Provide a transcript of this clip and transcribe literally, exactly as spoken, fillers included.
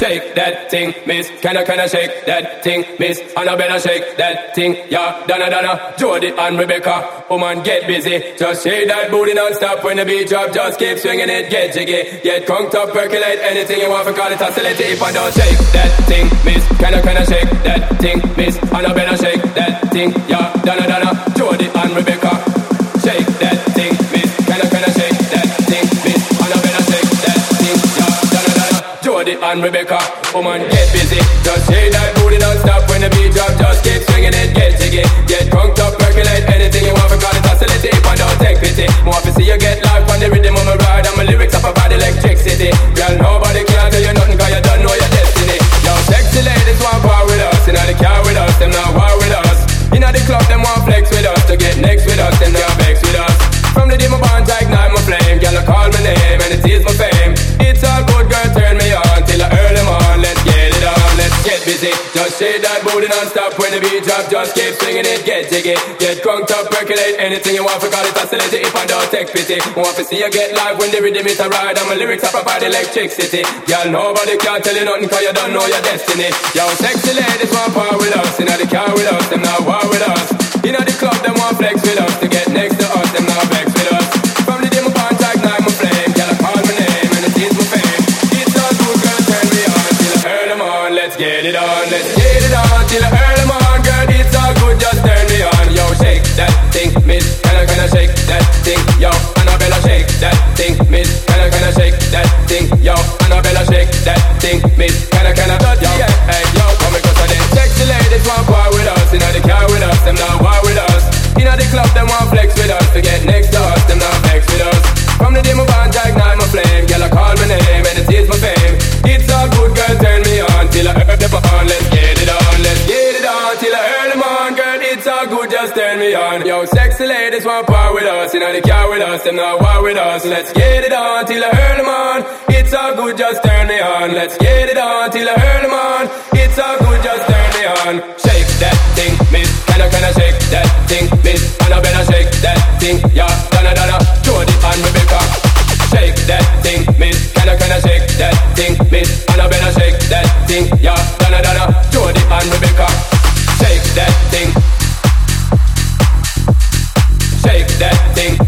Shake that thing, miss. Can I, can I shake that thing, miss? Annabella, shake that thing, yeah. Donna, Donna, Jody and Rebecca. Woman, get busy. Just shake that booty non-stop when the beat drop. Just keep swinging it, get jiggy. Get conked up, percolate anything you want for call it oscillate. If I don't shake that thing, miss. Can I, can I shake that thing, miss? Annabella, shake that thing, yeah. Donna, Donna, Jody and Rebecca. Shake that thing, miss. Can I, can I shake that thing, miss? Annabella, shake that thing, yeah. Donna, Donna, Jody and Rebecca. Woman, get busy. Just shake that booty non-stop when the beat drop. Just keep swinging it, get jiggy. Get conked up, percolate anything you want for call it oscillate. If I don't take pity, want to see you get life on the rhythm of my ride. And my lyrics up about electricity. Girl, nobody can tell you nothing cause you don't know your destiny. Yo, sexy ladies want war with us. Inna the car with us, them not war with us. Inna the club, them want flex with us. To get next with us, them not vex with us. From the day my bond, I ignite my flame. Girl, I call my name and it is my fame. It's all good, girl, turn me on till I earn them on. Let's get it on, let's get busy. Just shake that booty non-stop when the beat drop. Just keep swinging it, get jiggy. Get crunked up, percolate anything you want for call it oscillate. If I don't take pity, want to see you get live when the rhythm is a ride. And my lyrics up about electricity. Girl, nobody can tell you nothing cause you don't know your destiny. Yo, sexy ladies want power with us. Inna the car with us, them not war with us. Inna the club, them want flex with us. To get next to us, them not vex with us. From the day my bond, I ignite my flame. Girl, I call my name and it is my fame. It's all good, girl, turn me on till I earn them on. Let's get it on, let's get it on till I earn them on. Girl, it's all good, just turn me on. Yo, shake that thing, miss. Can I, can I shake that thing? Yo, Annabella, shake that thing, miss. Can I, can I shake that thing? Yo, Annabella, shake that thing, miss. Can I, can I? Yo, hey, yo, come and cause I did. Sexy ladies want war with us. Inna the car with us, them not war with us. Inna the club, them want flex with us. To get next to us, them not vex with us. From the day my bond, I ignite my flame. Girl, I call my name and it is my fame. It's all good, girl, turn me on till I earn the on. Let's get it on, let's get it on till I earn them on. Girl, it's all good, just turn me on. Yo, sexy ladies want power with us. Inna the car with us, them not war with us. Let's get it on till I earn them on. It's all good, just turn me on. Let's get it on till I earn them on. It's all good, just turn me on. Shake that thing, miss. Can I, can I shake that thing, miss? Annabella, shake that thing, yeah. Donna, Donna, Jody and Rebecca. Shake that thing, miss. Can I, can I shake that thing, miss? Annabella, shake that thing, yeah. Donna, Donna, Jody and Rebecca. Shake that thing. Shake that thing.